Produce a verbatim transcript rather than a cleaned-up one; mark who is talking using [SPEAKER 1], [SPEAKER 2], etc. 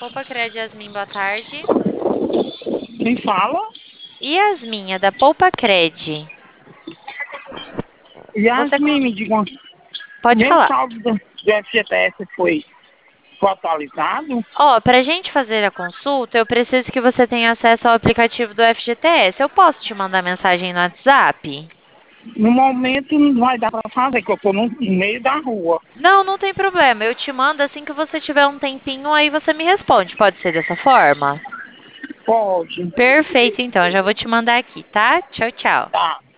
[SPEAKER 1] Poupa Cred, Yasmin, boa tarde.
[SPEAKER 2] Quem fala?
[SPEAKER 1] Yasmin, é da Poupa Cred. Você
[SPEAKER 2] Yasmin,
[SPEAKER 1] con-
[SPEAKER 2] me diga, uma-
[SPEAKER 1] pode
[SPEAKER 2] meu
[SPEAKER 1] falar.
[SPEAKER 2] saldo do, do F G T S foi, foi atualizado?
[SPEAKER 1] Ó, para gente fazer a consulta, eu preciso que você tenha acesso ao aplicativo do F G T S. Eu posso te mandar mensagem no WhatsApp?
[SPEAKER 2] No momento não vai dar para fazer, porque eu estou no meio da rua.
[SPEAKER 1] Não, não tem problema. Eu te mando assim que você tiver um tempinho, aí você me responde. Pode ser dessa forma?
[SPEAKER 2] Pode.
[SPEAKER 1] Perfeito, então. Eu já vou te mandar aqui, tá? Tchau, tchau.
[SPEAKER 2] Tá.